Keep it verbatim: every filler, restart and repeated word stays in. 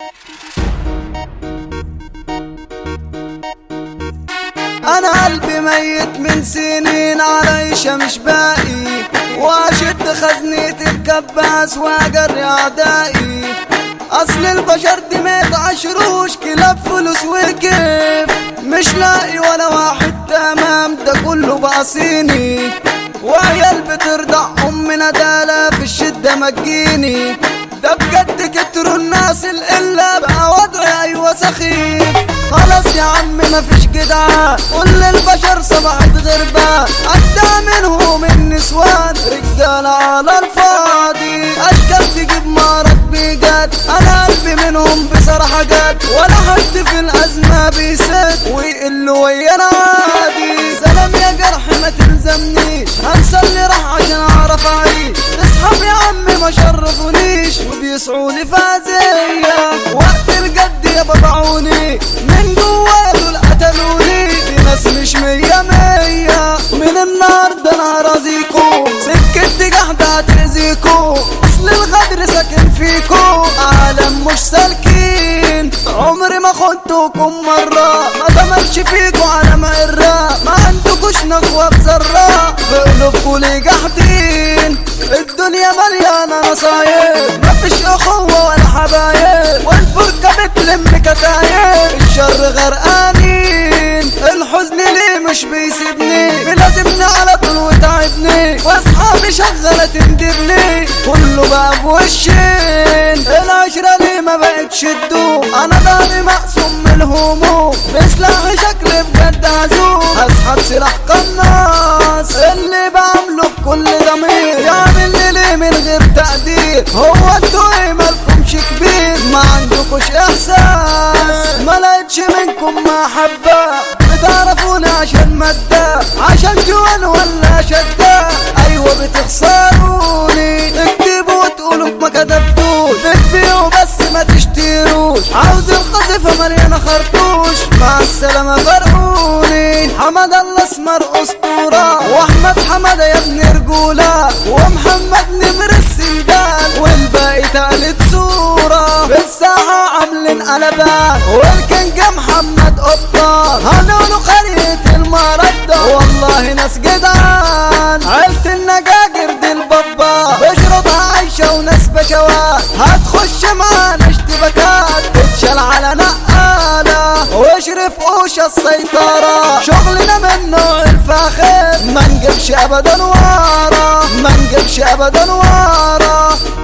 انا قلبي ميت من سنين عليشة مش باقي، واشد خزنة الكباس واجري اعدائي. اصل البشر دي متعشروش كلاب فلوس وكيف، مش لاقي ولا واحد تمام ده كله بقى صيني. وعيال بترضع ام ندالة في الشدة مجيني، ده بجد كتروا الناس القلة بقى وضعي ايوه سخيف. خلاص يا عم مفيش جدعان، كل البشر صبحت غربة، أجدع منهم النسوان رجالة على الفاضي. أشكال تجيب مرض بجد، أنا قلبي منهم بصراحة جد، ولا حد في الأزمة بيسد ويقل ويانا عادي. سلام يا جرح ما تلزمنيش، هنسى اللي راح عشان أعرف أعيش. اصحاب يا عم ما شرفونيش وبيسعوني فازية، وقت الجد يا بضعوني من جوا دول قتلوني. دي ناس مش مية مية، من النهاردة انا هرازيكو، سكتي جحدة هتأذيكو، اصل الغدر ساكن فيكو، عالم مش سالكين. عمري ما خنتكم مرة، ما دمرش فيكو على مقرة، ما عندكوش نخوة بذرة، بقلوبكو ليه جاحدين. الدنيا مليانة نصايب، مفيش اخوة ولا حبايب، والفرقة بتلم كتايب، الشر غرقانين. الحزن ليه مش بيسيبني، ملازمني على طول وتعبني، واصحابي شغالة تندبني، كله بقى بوشين. العشرة ليه ما بقتش تدوم، انا ضهري مقسوم من الهموم، بسلاحي شكلي بجد هزوم، هسحب سلاح قناص. اللي بعمله بكل ضمير يعمل لي ليه من غير تقدير، هو انتوا ايه مالكمش كبير، ما عندكوش احساس، ما لقيتش منكم محبة، بتعرفوني عشان مادة، عشان جوان ولا شدة، ايوه بتخسروني. اكتبوا وتقولوا ما كتبتوش، بتبيعوا بس ما تشتروش، عاوز القذيفة مليانة خرطوش، مع السلامة فرقوني. حمد الله اسمر اسطورة، واحمد حمادة يا ابن رجولة، ومحمد نمر السندال، والباقي تالت صورة. في الساحة عاملين قلبان، والكينج محمد قطان، هنقولوا قرية المردة، والله ناس جدعان. عيلة النجاجر دي البابا، بشربها عايشة وناس بشوات، هتخش معانا اشتباكات، تتشال على نقالة، واشرف قوشة السيطرة، شغلنا من نوع الفاخر، ما نجيبش ابدا ورا، ما نجيبش ابدا ورا.